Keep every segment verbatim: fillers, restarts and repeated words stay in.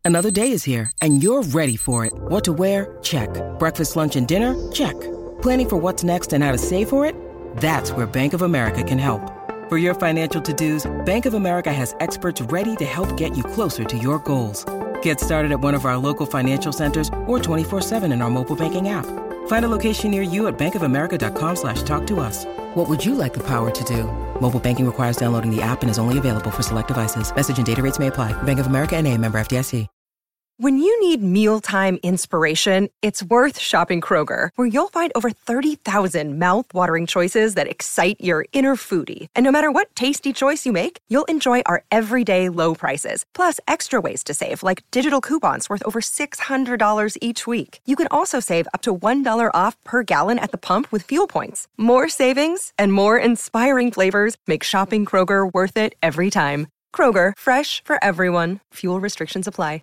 Another day is here, and you're ready for it. What to wear? Check. Breakfast, lunch, and dinner? Check. Planning for what's next and how to save for it? That's where Bank of America can help. For your financial to-dos, Bank of America has experts ready to help get you closer to your goals. Get started at one of our local financial centers or twenty-four seven in our mobile banking app. Find a location near you at bankofamerica.com slash talk to us. What would you like the power to do? Mobile banking requires downloading the app and is only available for select devices. Message and data rates may apply. Bank of America N A, member F D I C. When you need mealtime inspiration, it's worth shopping Kroger, where you'll find over thirty thousand mouth-watering choices that excite your inner foodie. And no matter what tasty choice you make, you'll enjoy our everyday low prices, plus extra ways to save, like digital coupons worth over six hundred dollars each week. You can also save up to one dollar off per gallon at the pump with fuel points. More savings and more inspiring flavors make shopping Kroger worth it every time. Kroger, fresh for everyone. Fuel restrictions apply.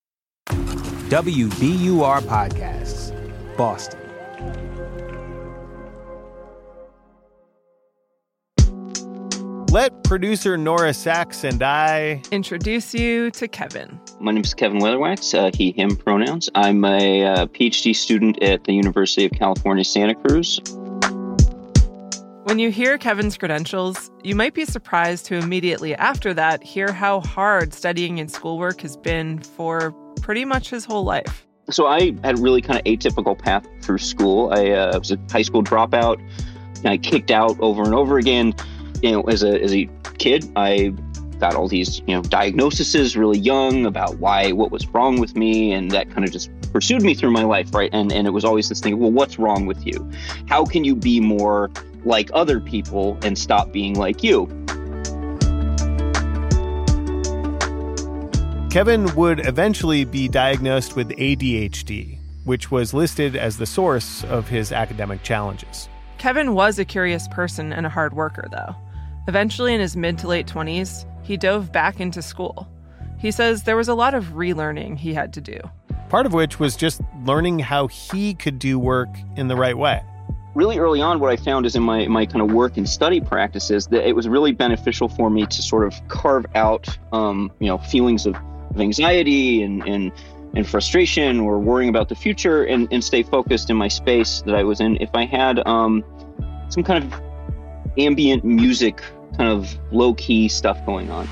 W B U R Podcasts, Boston. Let producer Nora Sachs and I introduce you to Kevin. My name is Kevin Weatherwax, uh, he, him pronouns. I'm a uh, PhD student at the University of California, Santa Cruz. When you hear Kevin's credentials, you might be surprised to immediately after that hear how hard studying and schoolwork has been for pretty much his whole life. So I had a really kind of atypical path through school. I uh, was a high school dropout. And I kicked out over and over again. You know, as a as a kid, I got all these, you know, diagnoses really young about why, what was wrong with me. And that kind of just pursued me through my life, right? And and it was always this thing, well, what's wrong with you? How can you be more like other people and stop being like you? Kevin would eventually be diagnosed with A D H D, which was listed as the source of his academic challenges. Kevin was a curious person and a hard worker, though. Eventually, in his mid to late twenties, he dove back into school. He says there was a lot of relearning he had to do. Part of which was just learning how he could do work in the right way. Really early on, what I found is in my, my kind of work and study practices that it was really beneficial for me to sort of carve out, um, you know, feelings of of anxiety and, and and frustration or worrying about the future and, and stay focused in my space that I was in. If I had um, some kind of ambient music, kind of low-key stuff going on.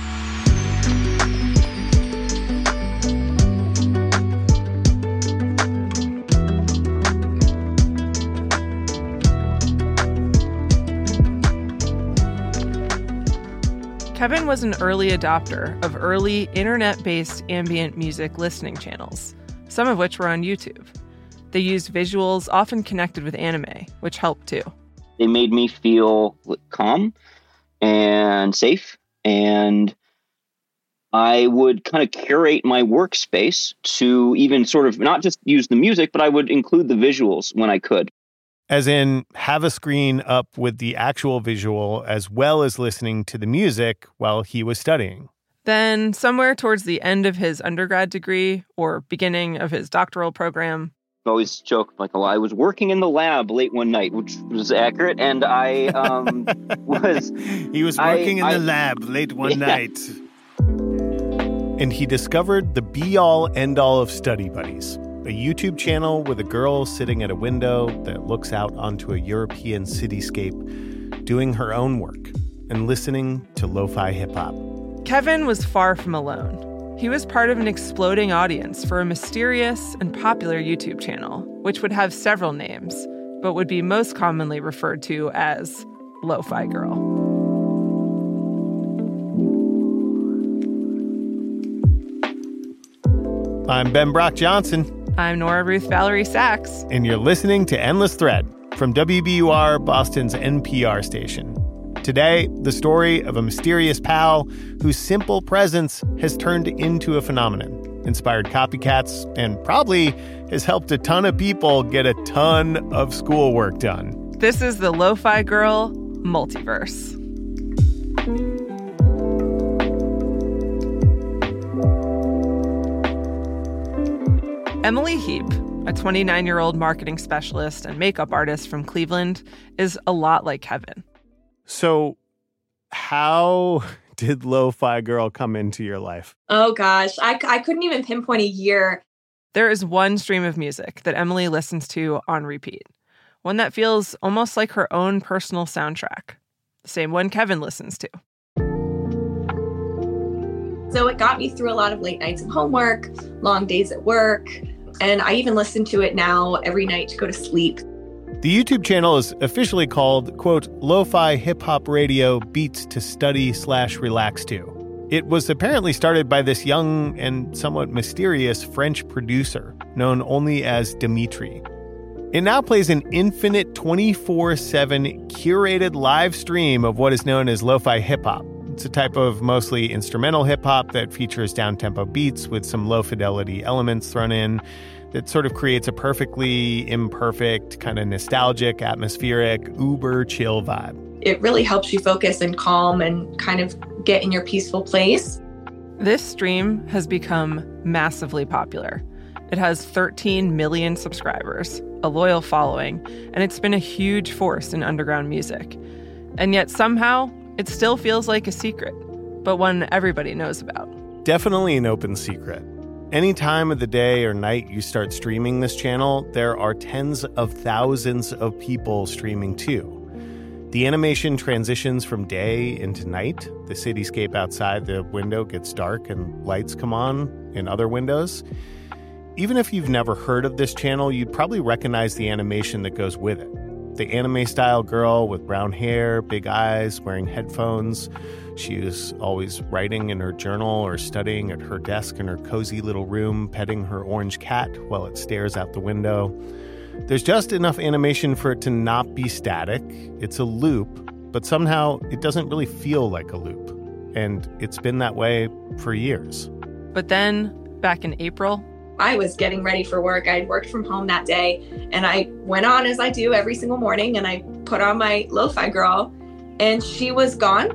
Kevin was an early adopter of early internet-based ambient music listening channels, some of which were on YouTube. They used visuals often connected with anime, which helped too. They made me feel calm and safe, and I would kind of curate my workspace to even sort of not just use the music, but I would include the visuals when I could. As in, have a screen up with the actual visual as well as listening to the music while he was studying. Then, somewhere towards the end of his undergrad degree or beginning of his doctoral program, I always joke, like, well, I was working in the lab late one night, which was accurate, and I um, was... He was working I, in the I, lab late one yeah. night. And he discovered the be-all, end-all of Study Buddies, a YouTube channel with a girl sitting at a window that looks out onto a European cityscape, doing her own work and listening to lo-fi hip-hop. Kevin was far from alone. He was part of an exploding audience for a mysterious and popular YouTube channel, which would have several names, but would be most commonly referred to as Lo-Fi Girl. I'm Ben Brock Johnson. I'm Nora Ruth Valerie Sachs. And you're listening to Endless Thread from W B U R, Boston's N P R station. Today, the story of a mysterious pal whose simple presence has turned into a phenomenon, inspired copycats, and probably has helped a ton of people get a ton of schoolwork done. This is the Lo-Fi Girl Multiverse. Emily Heap, a twenty-nine-year-old marketing specialist and makeup artist from Cleveland, is a lot like Kevin. So how did Lo-Fi Girl come into your life? Oh, gosh. I, I couldn't even pinpoint a year. There is one stream of music that Emily listens to on repeat, one that feels almost like her own personal soundtrack, the same one Kevin listens to. So it got me through a lot of late nights of homework, long days at work, and I even listen to it now every night to go to sleep. The YouTube channel is officially called, quote, Lo-Fi Hip Hop Radio Beats to Study slash Relax To. It was apparently started by this young and somewhat mysterious French producer known only as Dimitri. It now plays an infinite twenty-four seven curated live stream of what is known as lo-fi hip-hop. It's a type of mostly instrumental hip-hop that features down-tempo beats with some low-fidelity elements thrown in that sort of creates a perfectly imperfect, kind of nostalgic, atmospheric, uber chill vibe. It really helps you focus and calm and kind of get in your peaceful place. This stream has become massively popular. It has thirteen million subscribers, a loyal following, and it's been a huge force in underground music. And yet somehow, it still feels like a secret, but one everybody knows about. Definitely an open secret. Any time of the day or night you start streaming this channel, there are tens of thousands of people streaming too. The animation transitions from day into night. The cityscape outside the window gets dark and lights come on in other windows. Even if you've never heard of this channel, you'd probably recognize the animation that goes with it. The anime-style girl with brown hair, big eyes, wearing headphones. She is always writing in her journal or studying at her desk in her cozy little room, petting her orange cat while it stares out the window. There's just enough animation for it to not be static. It's a loop, but somehow it doesn't really feel like a loop. And it's been that way for years. But then, back in April, I was getting ready for work. I had worked from home that day, and I went on as I do every single morning, and I put on my Lo-Fi Girl, and she was gone.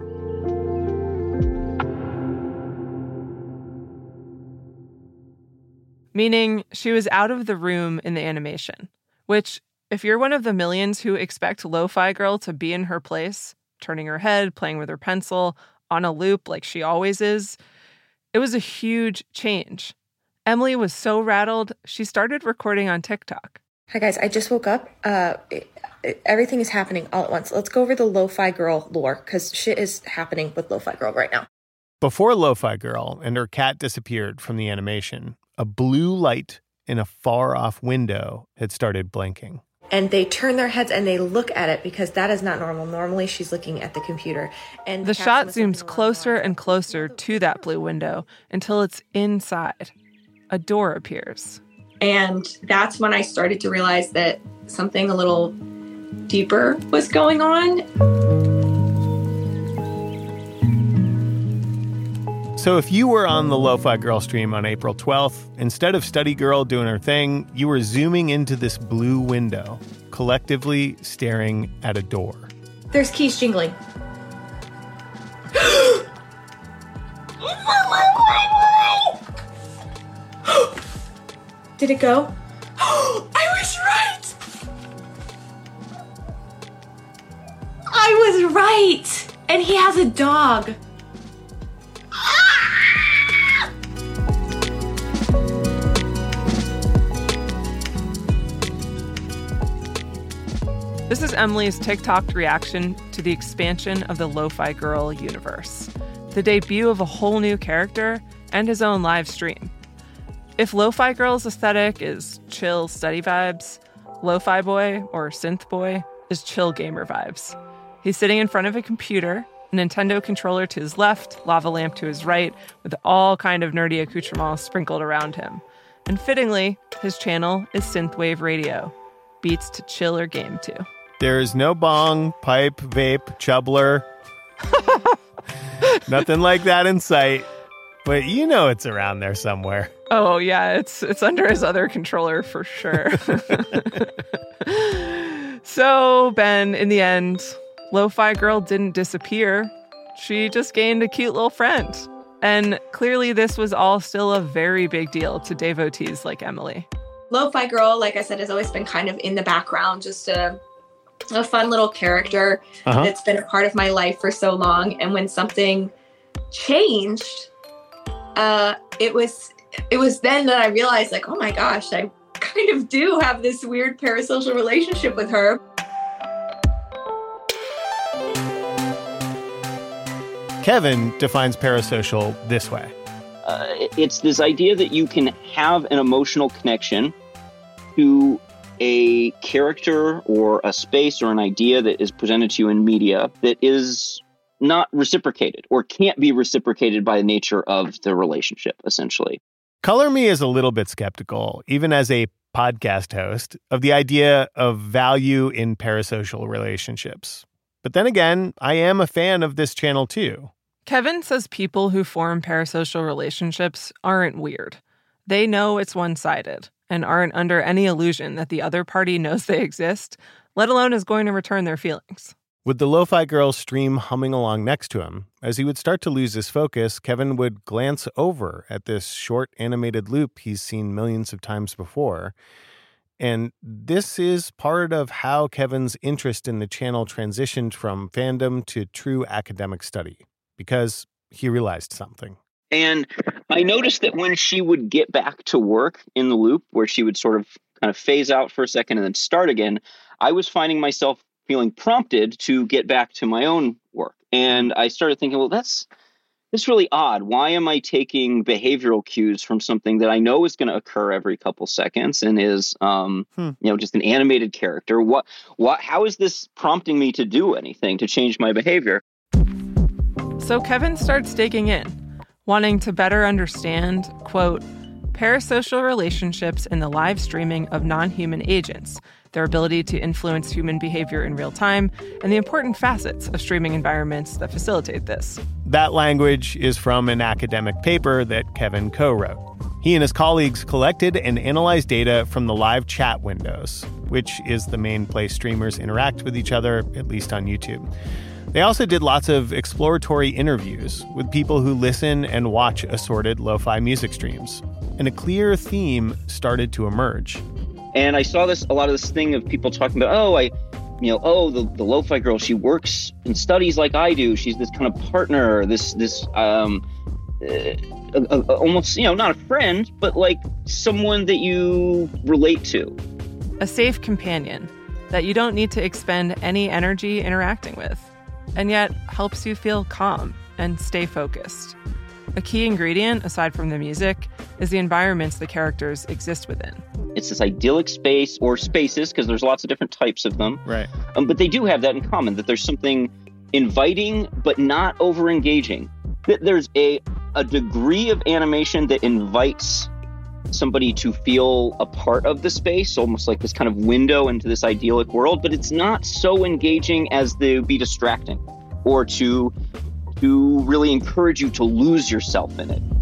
Meaning she was out of the room in the animation, which, if you're one of the millions who expect Lo-Fi Girl to be in her place, turning her head, playing with her pencil, on a loop like she always is, it was a huge change. Emily was so rattled, she started recording on TikTok. Hi guys, I just woke up. Uh, it, it, everything is happening all at once. Let's go over the Lo-Fi Girl lore, because shit is happening with Lo-Fi Girl right now. Before Lo-Fi Girl and her cat disappeared from the animation, a blue light in a far-off window had started blinking. And they turn their heads and they look at it because that is not normal. Normally, she's looking at the computer. And the shot zooms closer and closer to that blue window until it's inside. A door appears. And that's when I started to realize that something a little deeper was going on. So if you were on the Lo-Fi Girl stream on April twelfth, instead of Study Girl doing her thing, you were zooming into this blue window, collectively staring at a door. There's keys jingling. Did it go? I was right! I was right! And he has a dog. This is Emily's TikTok reaction to the expansion of the Lo-Fi Girl universe, the debut of a whole new character and his own live stream. If Lo-Fi Girl's aesthetic is chill study vibes, Lo-Fi Boy, or Synth Boy, is chill gamer vibes. He's sitting in front of a computer, a Nintendo controller to his left, lava lamp to his right, with all kind of nerdy accoutrements sprinkled around him. And fittingly, his channel is Synthwave Radio, beats to chill or game to. There is no bong, pipe, vape, chubbler. Nothing like that in sight. But you know it's around there somewhere. Oh, yeah, it's it's under his other controller for sure. So, Ben, in the end, Lo-Fi Girl didn't disappear. She just gained a cute little friend. And clearly this was all still a very big deal to devotees like Emily. Lo-Fi Girl, like I said, has always been kind of in the background, just a, a fun little character uh-huh. that's been a part of my life for so long. And when something changed, uh, it was it was then that I realized, like, oh my gosh, I kind of do have this weird parasocial relationship with her. Kevin defines parasocial this way. Uh, it's this idea that you can have an emotional connection to a character or a space or an idea that is presented to you in media that is not reciprocated or can't be reciprocated by the nature of the relationship, essentially. Color Me is a little bit skeptical, even as a podcast host, of the idea of value in parasocial relationships. But then again, I am a fan of this channel too. Kevin says people who form parasocial relationships aren't weird. They know it's one-sided and aren't under any illusion that the other party knows they exist, let alone is going to return their feelings. With the Lo-Fi Girl stream humming along next to him, as he would start to lose his focus, Kevin would glance over at this short animated loop he's seen millions of times before. And this is part of how Kevin's interest in the channel transitioned from fandom to true academic study, because he realized something. And I noticed that when she would get back to work in the loop, where she would sort of kind of phase out for a second and then start again, I was finding myself feeling prompted to get back to my own work. And I started thinking, well, that's that's really odd. Why am I taking behavioral cues from something that I know is going to occur every couple seconds and is, um, hmm. you know, just an animated character? What, what, how is this prompting me to do anything to change my behavior? So Kevin starts digging in, wanting to better understand, quote, parasocial relationships in the live streaming of non-human agents, their ability to influence human behavior in real time, and the important facets of streaming environments that facilitate this. That language is from an academic paper that Kevin co-wrote. He and his colleagues collected and analyzed data from the live chat windows, which is the main place streamers interact with each other, at least on YouTube. They also did lots of exploratory interviews with people who listen and watch assorted lo-fi music streams. And a clear theme started to emerge. And I saw this, a lot of this thing of people talking about, oh, I, you know, oh, the, the lo-fi girl, she works and studies like I do. She's this kind of partner, this, this, um, uh, a, a, almost, you know, not a friend, but like someone that you relate to. A safe companion that you don't need to expend any energy interacting with, and yet helps you feel calm and stay focused. A key ingredient, aside from the music, is the environments the characters exist within. It's this idyllic space, or spaces, because there's lots of different types of them. Right. Um, but they do have that in common, that there's something inviting but not over-engaging. That there's a, a degree of animation that invites somebody to feel a part of the space, almost like this kind of window into this idyllic world, but it's not so engaging as to be distracting or to, to really encourage you to lose yourself in it.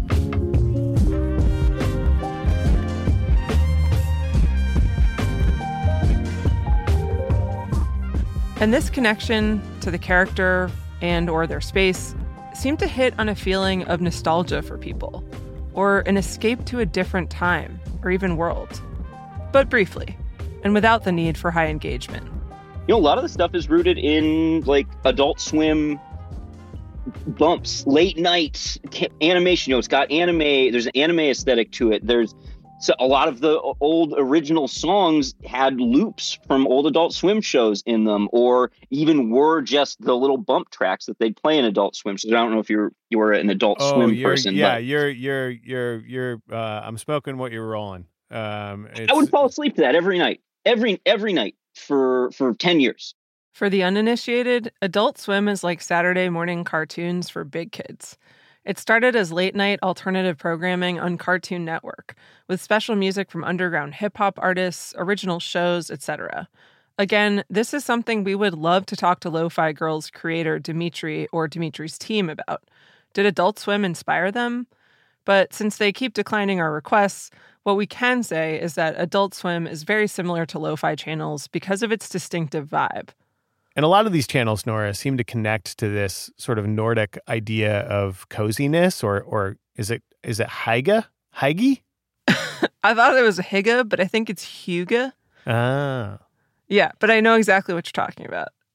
And this connection to the character and or their space seemed to hit on a feeling of nostalgia for people, or an escape to a different time or even world. But briefly, and without the need for high engagement. You know, a lot of the stuff is rooted in, like, Adult Swim bumps, late night animation. You know, it's got anime, there's an anime aesthetic to it. There's so a lot of the old original songs had loops from old Adult Swim shows in them, or even were just the little bump tracks that they'd play in Adult Swim. So I don't know if you're you were an Adult oh, Swim you're, person. Yeah, but you're you're you're you're. Uh, I'm smoking what you're rolling. Um, I would fall asleep to that every night, every every night for for ten years. For the uninitiated, Adult Swim is like Saturday morning cartoons for big kids. It started as late-night alternative programming on Cartoon Network, with special music from underground hip-hop artists, original shows, et cetera. Again, this is something we would love to talk to Lo-Fi Girls creator Dimitri or Dimitri's team about. Did Adult Swim inspire them? But since they keep declining our requests, what we can say is that Adult Swim is very similar to Lo-Fi channels because of its distinctive vibe. And a lot of these channels, Nora, seem to connect to this sort of Nordic idea of coziness, or or is it is it Hygge? Hygge? I thought it was Hygge, but I think it's Hygge. Ah. Yeah, but I know exactly what you're talking about.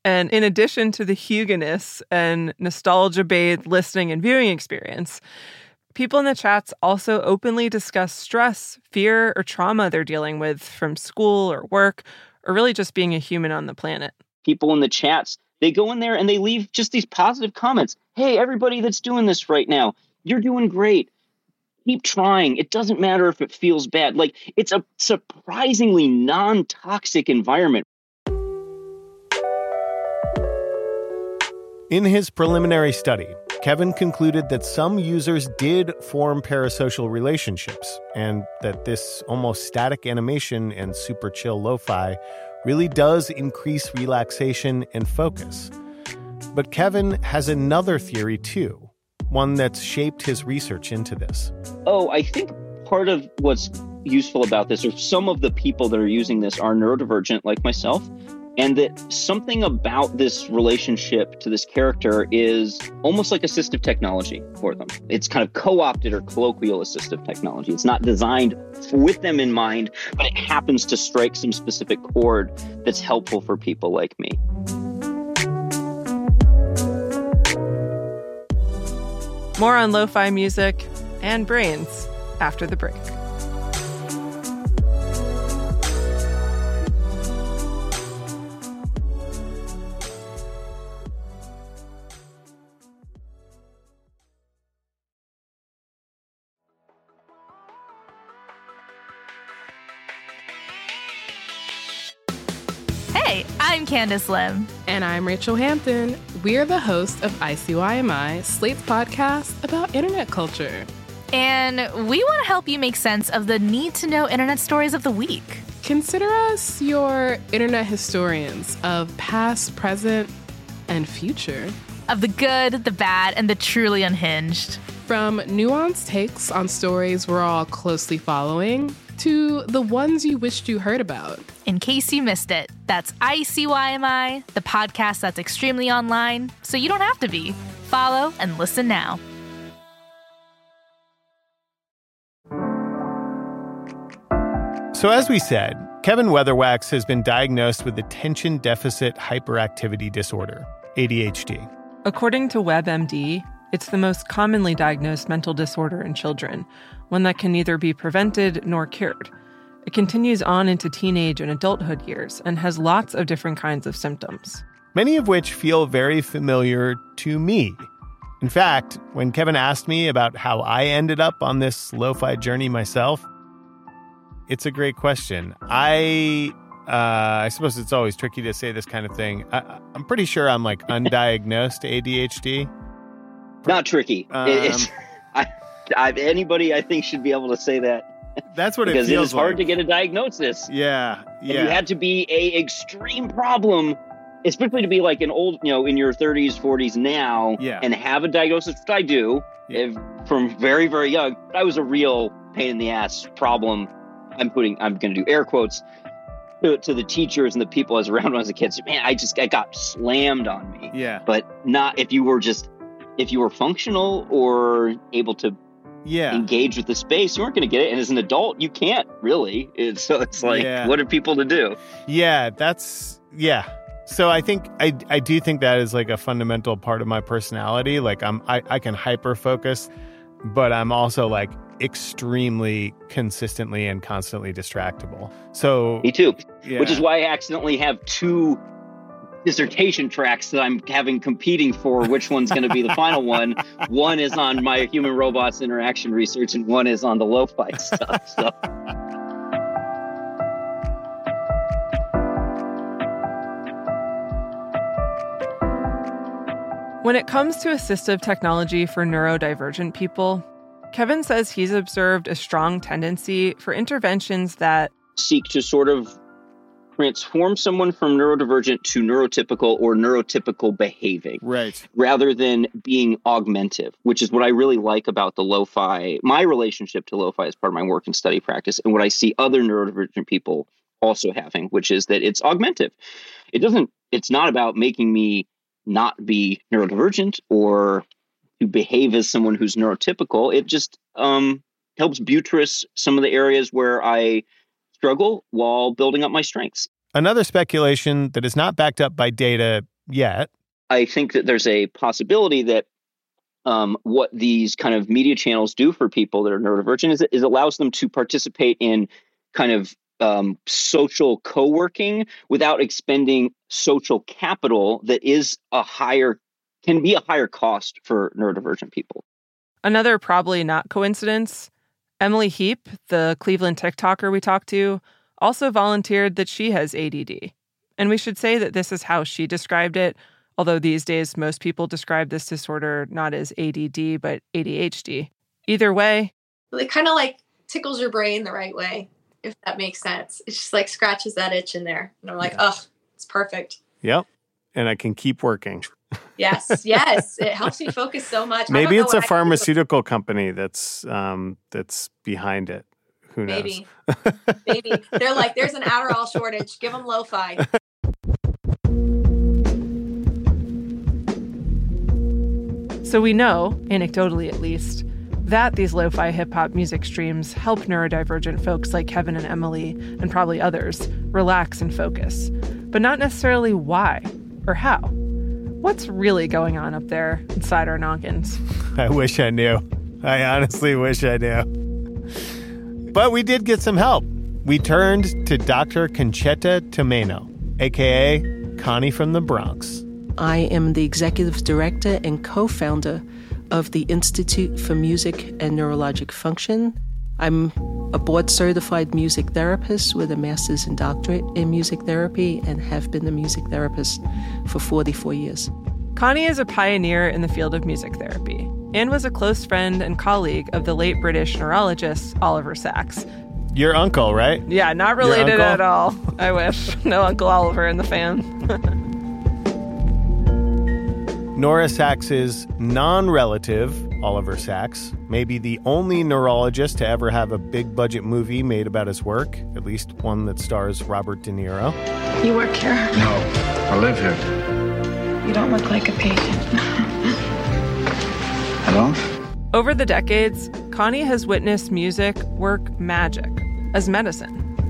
And in addition to the Hugoness and nostalgia-bathed listening and viewing experience, people in the chats also openly discuss stress, fear, or trauma they're dealing with from school or work, or really just being a human on the planet. People in the chats, they go in there and they leave just these positive comments. Hey, everybody that's doing this right now, you're doing great. Keep trying. It doesn't matter if it feels bad. Like, it's a surprisingly non-toxic environment. In his preliminary study, Kevin concluded that some users did form parasocial relationships, and that this almost static animation and super chill lo-fi really does increase relaxation and focus. But Kevin has another theory too, one that's shaped his research into this. Oh, I think part of what's useful about this, or some of the people that are using this, are neurodivergent like myself, and that something about this relationship to this character is almost like assistive technology for them. It's kind of co-opted or colloquial assistive technology. It's not designed with them in mind, but it happens to strike some specific chord that's helpful for people like me. More on lo-fi music and brains after the break. Hey, I'm Candace Lim. And I'm Rachel Hampton. We're the hosts of I C Y M I, Slate's podcast about internet culture. And we want to help you make sense of the need-to-know internet stories of the week. Consider us your internet historians of past, present, and future. Of the good, the bad, and the truly unhinged. From nuanced takes on stories we're all closely following to the ones you wished you heard about. In case you missed it, that's I C Y M I, the podcast that's extremely online, so you don't have to be. Follow and listen now. So as we said, Kevin Weatherwax has been diagnosed with attention deficit hyperactivity disorder, A D H D. According to WebMD, it's the most commonly diagnosed mental disorder in children, one that can neither be prevented nor cured. It continues on into teenage and adulthood years and has lots of different kinds of symptoms. Many of which feel very familiar to me. In fact, when Kevin asked me about how I ended up on this lo-fi journey myself, it's a great question. I uh, I suppose it's always tricky to say this kind of thing. I, I'm pretty sure I'm like undiagnosed A D H D. Not tricky. Um, it, it's, I, I, anybody, I think, should be able to say that. That's what it because feels like. Because it is hard to get a diagnosis. Yeah, yeah. And you had to be a extreme problem, especially to be like an old, you know, in your thirties, forties now, yeah. and have a diagnosis, which I do, yeah. if, from very, very young. I was a real pain in the ass problem. I'm putting, I'm going to do air quotes, to, to the teachers and the people I was around when I was a kid. So, man, I just, I got slammed on me. Yeah. But not if you were just, if you were functional or able to yeah. engage with the space, you weren't going to get it. And as an adult, you can't really. It's, so it's like, yeah. what are people to do? Yeah, that's, yeah. So I think, I I do think that is like a fundamental part of my personality. Like I'm, I, I can hyper focus, but I'm also like extremely consistently and constantly distractible. So me too, yeah. Which is why I accidentally have two dissertation tracks that I'm having competing for which one's going to be the final one. One is on my human robots interaction research and one is on the lo-fi stuff. So. When it comes to assistive technology for neurodivergent people, Kevin says he's observed a strong tendency for interventions that seek to sort of transform someone from neurodivergent to neurotypical or neurotypical behaving. Right. Rather than being augmentive, which is what I really like about the lo-fi, my relationship to lo-fi as part of my work and study practice, and what I see other neurodivergent people also having, which is that it's augmentive. It doesn't, it's not about making me not be neurodivergent or to behave as someone who's neurotypical. It just um, helps buttress some of the areas where I struggle while building up my strengths. Another speculation that is not backed up by data yet. I think that there's a possibility that um, what these kind of media channels do for people that are neurodivergent is it, is it allows them to participate in kind of um, social co-working without expending social capital that is a higher, can be a higher cost for neurodivergent people. Another probably not coincidence, Emily Heap, the Cleveland TikToker we talked to, also volunteered that she has A D D. And we should say that this is how she described it, although these days most people describe this disorder not as A D D, but A D H D. Either way. It kind of like tickles your brain the right way, if that makes sense. It just like scratches that itch in there. And I'm like, oh, it's perfect. Yep. And I can keep working. Yes, yes. It helps me focus so much. Maybe it's a pharmaceutical company that's um, that's behind it. Who knows? Maybe. Maybe. They're like, there's an Adderall shortage. Give them lo-fi. So we know, anecdotally at least, that these lo-fi hip-hop music streams help neurodivergent folks like Kevin and Emily, and probably others, relax and focus. But not necessarily why or how. What's really going on up there inside our noggins? I wish I knew. I honestly wish I knew. But we did get some help. We turned to Doctor Conchetta Tomeno, a k a. Connie from the Bronx. I am the executive director and co-founder of the Institute for Music and Neurologic Function. I'm a board-certified music therapist with a master's and doctorate in music therapy and have been a music therapist for forty-four years. Connie is a pioneer in the field of music therapy and was a close friend and colleague of the late British neurologist Oliver Sacks. Your uncle, right? Yeah, not related at all. I wish. No Uncle Oliver in the fam. Nora Sacks's non-relative, Oliver Sacks, may be the only neurologist to ever have a big-budget movie made about his work, at least one that stars Robert De Niro. You work here? No, I live here. You don't look like a patient. I don't? Over the decades, Connie has witnessed music work magic as medicine.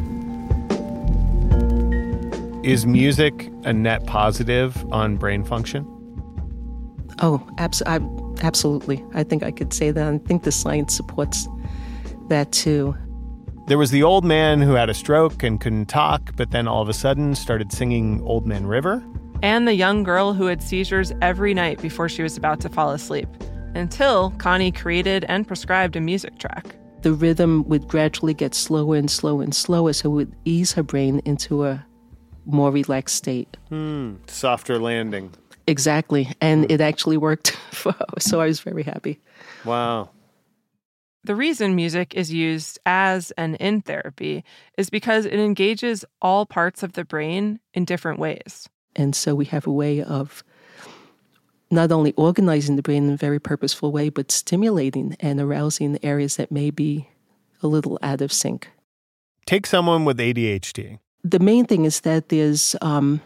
Is music a net positive on brain function? Oh, abs- I, absolutely. I think I could say that. I think the science supports that too. There was the old man who had a stroke and couldn't talk, but then all of a sudden started singing Old Man River. And the young girl who had seizures every night before she was about to fall asleep, until Connie created and prescribed a music track. The rhythm would gradually get slower and slower and slower, so it would ease her brain into a more relaxed state. Hmm, softer landing. Exactly. And it actually worked, for her, so I was very happy. Wow. The reason music is used as and in therapy is because it engages all parts of the brain in different ways. And so we have a way of not only organizing the brain in a very purposeful way, but stimulating and arousing areas that may be a little out of sync. Take someone with A D H D. The main thing is that there's um,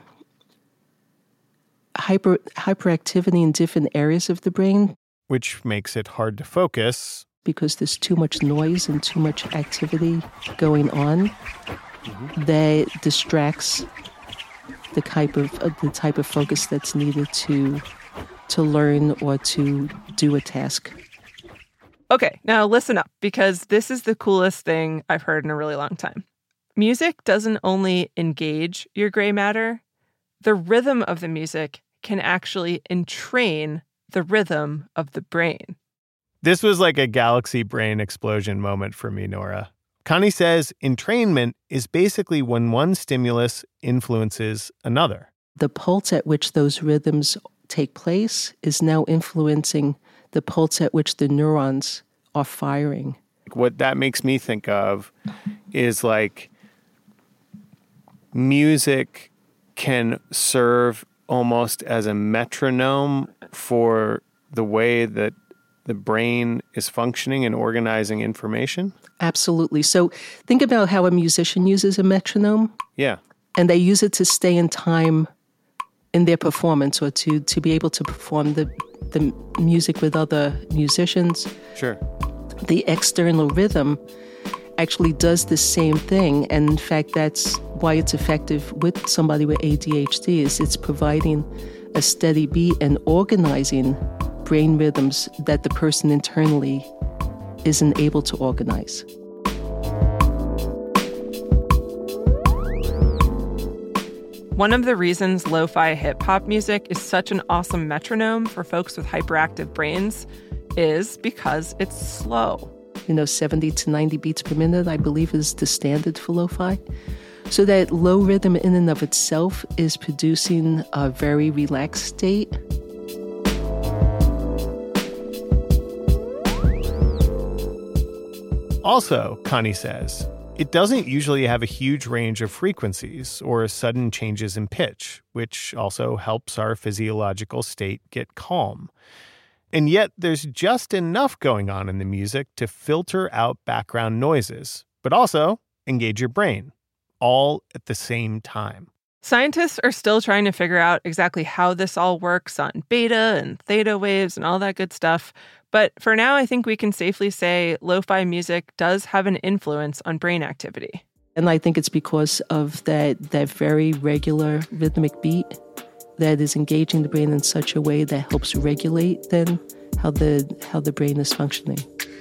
hyper hyperactivity in different areas of the brain. Which makes it hard to focus. Because there's too much noise and too much activity going on mm-hmm. that distracts the type of uh, the type of focus that's needed to to learn or to do a task. Okay, now listen up, because this is the coolest thing I've heard in a really long time. Music doesn't only engage your gray matter, the rhythm of the music can actually entrain the rhythm of the brain. This was like a galaxy brain explosion moment for me, Nora. Connie says entrainment is basically when one stimulus influences another. The pulse at which those rhythms take place is now influencing the pulse at which the neurons are firing. What that makes me think of is like music can serve almost as a metronome for the way that the brain is functioning and organizing information? Absolutely. So think about how a musician uses a metronome. Yeah. And they use it to stay in time in their performance or to, to be able to perform the, the music with other musicians. Sure. The external rhythm actually does the same thing. And in fact, that's why it's effective with somebody with A D H D, is it's providing a steady beat and organizing brain rhythms that the person internally isn't able to organize. One of the reasons lo-fi hip-hop music is such an awesome metronome for folks with hyperactive brains is because it's slow. You know, seventy to ninety beats per minute, I believe, is the standard for lo-fi. So that low rhythm in and of itself is producing a very relaxed state. Also, Connie says, it doesn't usually have a huge range of frequencies or sudden changes in pitch, which also helps our physiological state get calm. And yet there's just enough going on in the music to filter out background noises, but also engage your brain, all at the same time. Scientists are still trying to figure out exactly how this all works on beta and theta waves and all that good stuff. But for now, I think we can safely say lo-fi music does have an influence on brain activity. And I think it's because of that, that very regular rhythmic beat that is engaging the brain in such a way that helps regulate then how the how the brain is functioning.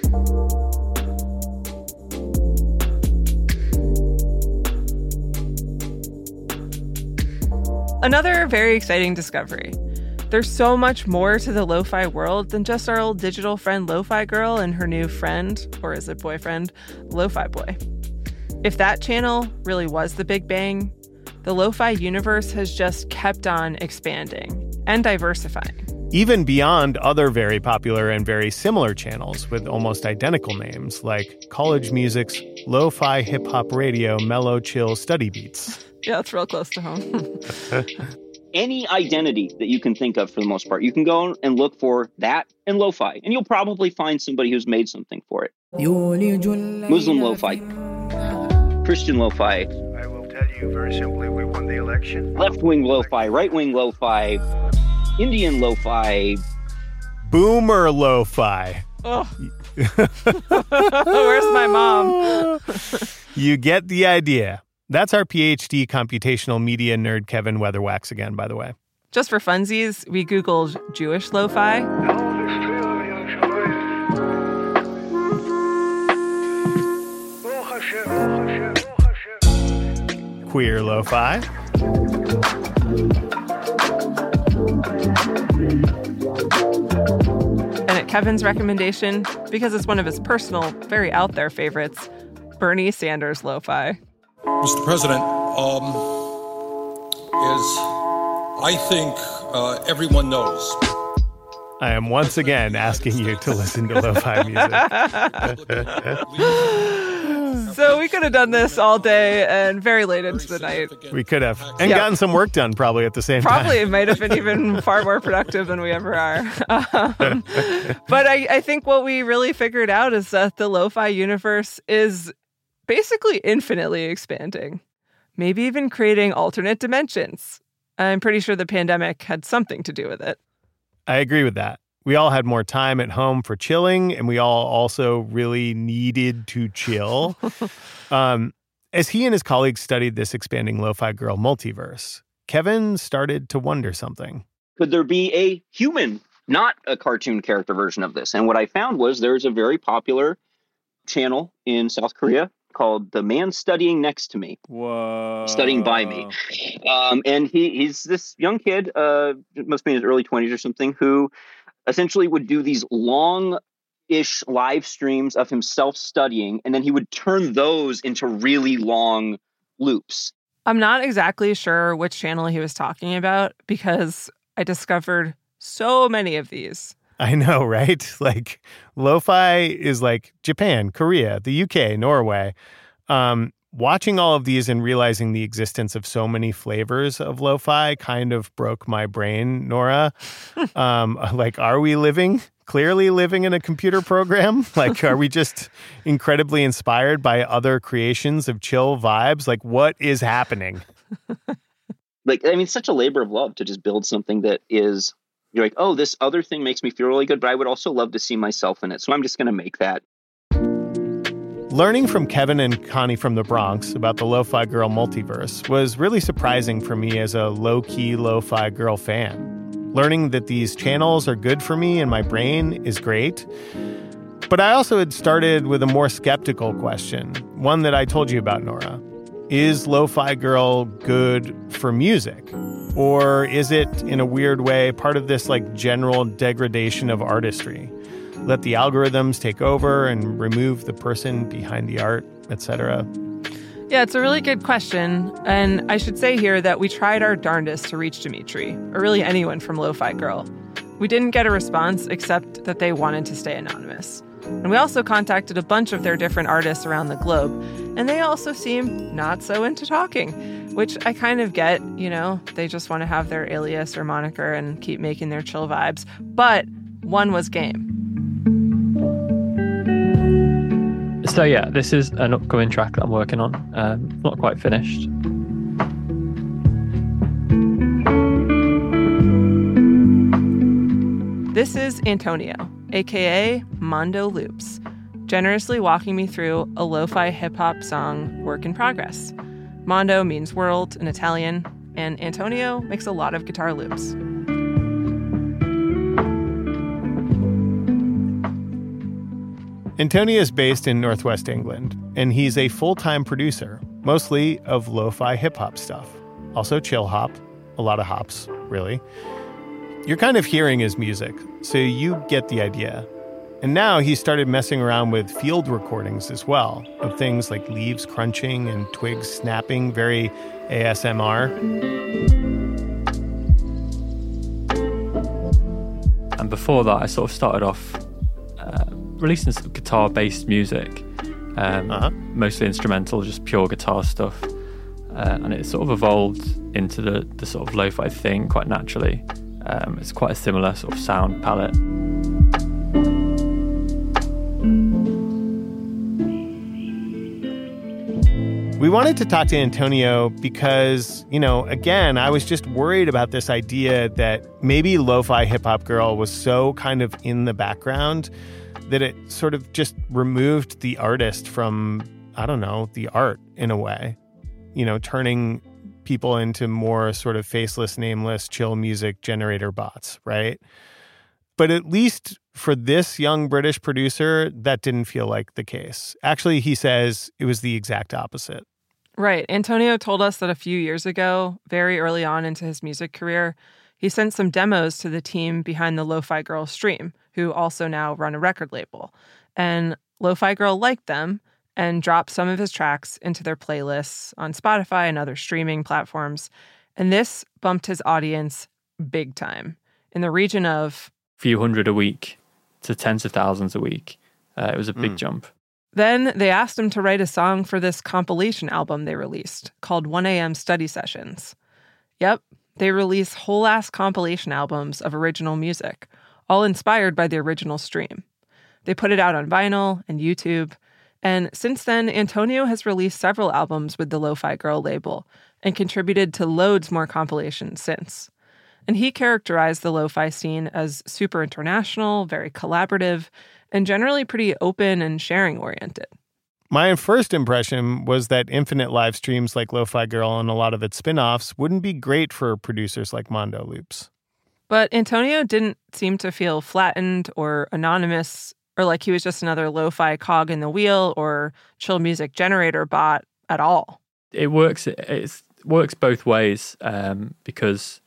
Another very exciting discovery. There's so much more to the lo-fi world than just our old digital friend Lo-Fi Girl and her new friend, or is it boyfriend, Lo-Fi Boy. If that channel really was the Big Bang, the lo-fi universe has just kept on expanding and diversifying. Even beyond other very popular and very similar channels with almost identical names, like College Music's Lo-Fi Hip-Hop Radio Mellow Chill Study Beats. Yeah, it's real close to home. Any identity that you can think of for the most part, you can go and look for that and lo-fi, and you'll probably find somebody who's made something for it. Muslim lo-fi, Christian lo-fi. I will tell you very simply, we won the election. Left-wing lo-fi, right-wing lo-fi, Indian lo-fi. Boomer lo-fi. Oh. Where's my mom? You get the idea. That's our P H D computational media nerd Kevin Weatherwax again, by the way. Just for funsies, we Googled Jewish lo-fi. Queer lo-fi. And at Kevin's recommendation, because it's one of his personal, very out there favorites, Bernie Sanders lo-fi. Mister President, um, as I think uh, everyone knows, I am once again asking you to listen to lo-fi music. So we could have done this all day and very late into the night. We could have. And yeah. gotten some work done probably at the same probably time. Probably it might have been even far more productive than we ever are. Um, but I, I think what we really figured out is that the lo-fi universe is basically infinitely expanding, maybe even creating alternate dimensions. I'm pretty sure the pandemic had something to do with it. I agree with that. We all had more time at home for chilling, and we all also really needed to chill. um, as he and his colleagues studied this expanding Lo-Fi Girl multiverse, Kevin started to wonder something. Could there be a human, not a cartoon character version of this? And what I found was there's a very popular channel in South Korea called The Man Studying Next to Me. Whoa. Studying by me. Um, and he he's this young kid, uh, must be in his early twenties or something, who essentially would do these long-ish live streams of himself studying, and then he would turn those into really long loops. I'm not exactly sure which channel he was talking about because I discovered so many of these. I know, right? Like, lo-fi is like Japan, Korea, the U K, Norway. Um, watching all of these and realizing the existence of so many flavors of lo-fi kind of broke my brain, Nora. um, like, are we living, clearly living in a computer program? Like, are we just incredibly inspired by other creations of chill vibes? Like, what is happening? Like, I mean, it's such a labor of love to just build something that is... You're like, oh, this other thing makes me feel really good, but I would also love to see myself in it. So I'm just going to make that. Learning from Kevin and Connie from the Bronx about the Lo-Fi Girl multiverse was really surprising for me as a low-key Lo-Fi Girl fan. Learning that these channels are good for me and my brain is great. But I also had started with a more skeptical question, one that I told you about, Nora. Is Lo-Fi Girl good for music? Or is it, in a weird way, part of this like general degradation of artistry? Let the algorithms take over and remove the person behind the art, et cetera? Yeah, it's a really good question. And I should say here that we tried our darndest to reach Dimitri, or really anyone from Lo-Fi Girl. We didn't get a response except that they wanted to stay anonymous. And we also contacted a bunch of their different artists around the globe, and they also seem not so into talking, which I kind of get, you know, they just want to have their alias or moniker and keep making their chill vibes. But one was game. So yeah, this is an upcoming track that I'm working on. Um, not quite finished. This is Antonio, a k a. Mondo Loops, generously walking me through a lo-fi hip-hop song work in progress. Mondo means world in Italian, and Antonio makes a lot of guitar loops. Antonio is based in Northwest England, and he's a full-time producer, mostly of lo-fi hip-hop stuff. Also chill hop, a lot of hops, really. You're kind of hearing his music, so you get the idea. And now he started messing around with field recordings as well, of things like leaves crunching and twigs snapping, very A S M R. And before that, I sort of started off uh, releasing some guitar-based music, um, uh-huh. mostly instrumental, just pure guitar stuff. Uh, and it sort of evolved into the, the sort of lo-fi thing quite naturally. Um, it's quite a similar sort of sound palette. We wanted to talk to Antonio because, you know, again, I was just worried about this idea that maybe Lo-Fi Hip Hop Girl was so kind of in the background that it sort of just removed the artist from, I don't know, the art in a way, you know, turning people into more sort of faceless, nameless, chill music generator bots, right? But at least for this young British producer, that didn't feel like the case. Actually, he says it was the exact opposite. Right. Antonio told us that a few years ago, very early on into his music career, he sent some demos to the team behind the Lo-Fi Girl stream, who also now run a record label. And Lo-Fi Girl liked them and dropped some of his tracks into their playlists on Spotify and other streaming platforms. And this bumped his audience big time, in the region of few hundred a week to tens of thousands a week. Uh, it was a big mm. jump. Then they asked him to write a song for this compilation album they released called one a.m. Study Sessions. Yep, they release whole-ass compilation albums of original music, all inspired by the original stream. They put it out on vinyl and YouTube, and since then, Antonio has released several albums with the Lo-Fi Girl label and contributed to loads more compilations since. And he characterized the lo-fi scene as super international, very collaborative, and generally pretty open and sharing-oriented. My first impression was that infinite live streams like Lo-Fi Girl and a lot of its spin-offs wouldn't be great for producers like Mondo Loops. But Antonio didn't seem to feel flattened or anonymous or like he was just another lo-fi cog in the wheel or chill music generator bot at all. It works, it works both ways um, because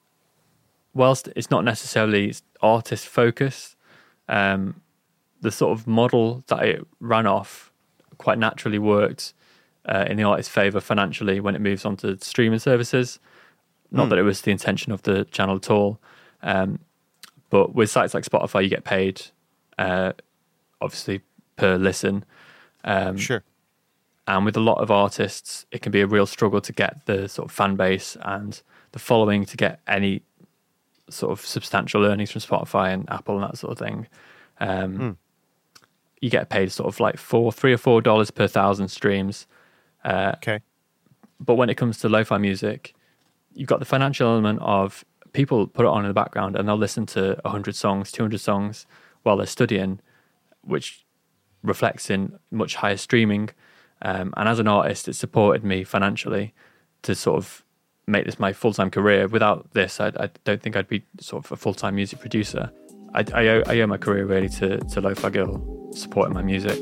whilst it's not necessarily artist-focused, um, the sort of model that it ran off quite naturally worked uh, in the artist's favour financially when it moves on to streaming services. Not mm. that it was the intention of the channel at all. Um, but with sites like Spotify, you get paid, uh, obviously, per listen. Um, sure. And with a lot of artists, it can be a real struggle to get the sort of fan base and the following to get any sort of substantial earnings from Spotify and Apple and that sort of thing. Um, mm. You get paid sort of like four, three or four dollars per thousand streams. Uh, okay. But when it comes to lo-fi music, you've got the financial element of people put it on in the background and they'll listen to one hundred songs, two hundred songs while they're studying, which reflects in much higher streaming. Um, and as an artist, it supported me financially to sort of make this my full-time career. Without this, I, I don't think I'd be sort of a full-time music producer. I, I, owe, I owe my career really to, to Lo-Fi Girl supporting my music.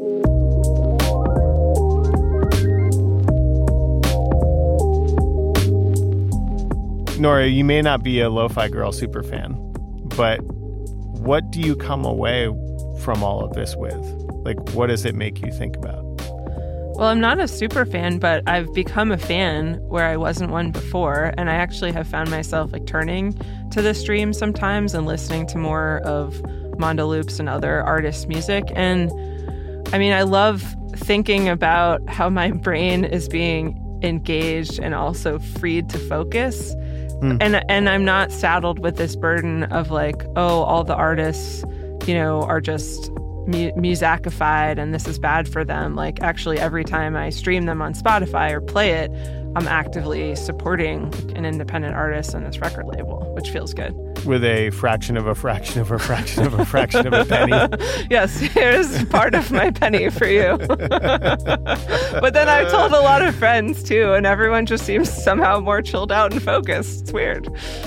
Nora, you may not be a Lo-Fi Girl super fan, but what do you come away from all of this with? Like, what does it make you think about? Well, I'm not a super fan, but I've become a fan where I wasn't one before. And I actually have found myself like turning to the stream sometimes and listening to more of Mondo Loops and other artists' music. And I mean, I love thinking about how my brain is being engaged and also freed to focus. Mm. And and I'm not saddled with this burden of like, oh, all the artists, you know, are just mu- musicified and this is bad for them. Like, actually, every time I stream them on Spotify or play it, I'm actively supporting an independent artist and this record label, which feels good. With a fraction of a fraction of a fraction of a fraction of a penny. Yes, here's part of my penny for you. But then I've told a lot of friends too, and everyone just seems somehow more chilled out and focused. It's weird.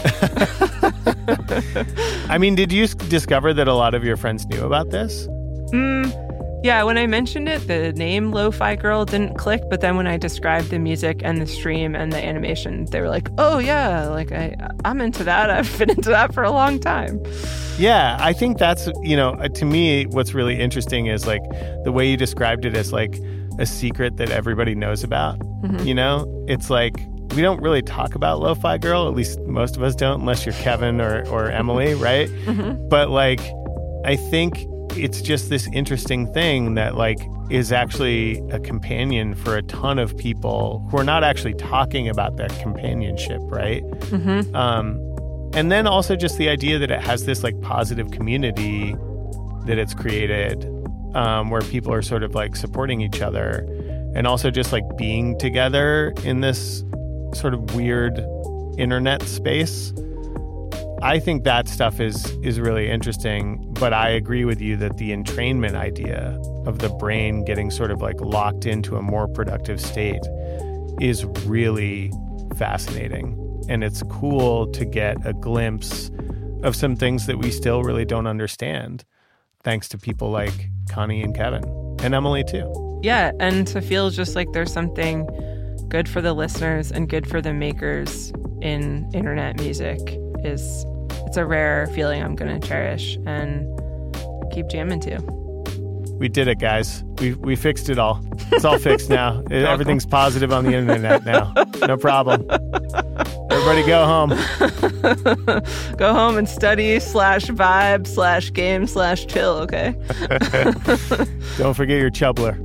I mean, did you discover that a lot of your friends knew about this? Mm, yeah, when I mentioned it, the name Lo-Fi Girl didn't click, but then when I described the music and the stream and the animation, they were like, oh yeah, like I, I'm into that. I've been into that for a long time. Yeah, I think that's, you know, to me, what's really interesting is like the way you described it as like a secret that everybody knows about. Mm-hmm. You know, it's like, we don't really talk about Lo-Fi Girl, at least most of us don't, unless you're Kevin or, or Emily, right? Mm-hmm. But like, I think it's just this interesting thing that like is actually a companion for a ton of people who are not actually talking about that companionship, right? Mm-hmm. Um, and then also just the idea that it has this like positive community that it's created, um, where people are sort of like supporting each other and also just like being together in this sort of weird internet space. I think that stuff is is really interesting, but I agree with you that the entrainment idea of the brain getting sort of like locked into a more productive state is really fascinating. And it's cool to get a glimpse of some things that we still really don't understand, thanks to people like Connie and Kevin, and Emily too. Yeah, and to feel just like there's something good for the listeners and good for the makers in internet music is... it's a rare feeling I'm going to cherish and keep jamming to. We did it, guys. We we fixed it all. It's all fixed now. Everything's positive on the internet now. No problem. Everybody go home. Go home and study slash vibe slash game slash chill, okay? Don't forget your Chubler.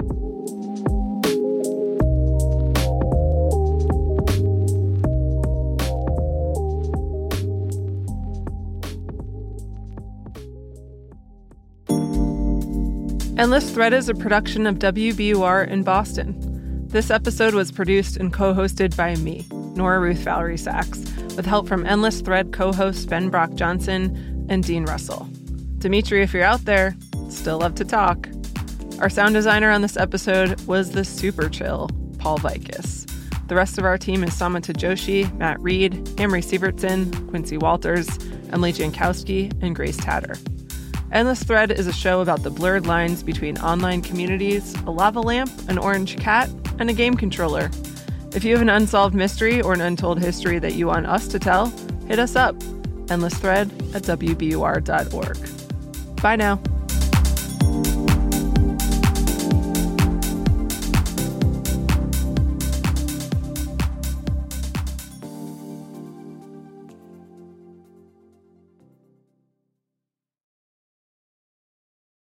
Endless Thread is a production of W B U R in Boston. This episode was produced and co-hosted by me, Nora Ruth Valerie Sachs, with help from Endless Thread co-hosts Ben Brock Johnson and Dean Russell. Dimitri, if you're out there, still love to talk. Our sound designer on this episode was the super chill Paul Vikis. The rest of our team is Samantha Joshi, Matt Reed, Amory Sievertson, Quincy Walters, Emily Jankowski, and Grace Tatter. Endless Thread is a show about the blurred lines between online communities, a lava lamp, an orange cat, and a game controller. If you have an unsolved mystery or an untold history that you want us to tell, hit us up. Endless Thread at W B U R dot org. Bye now.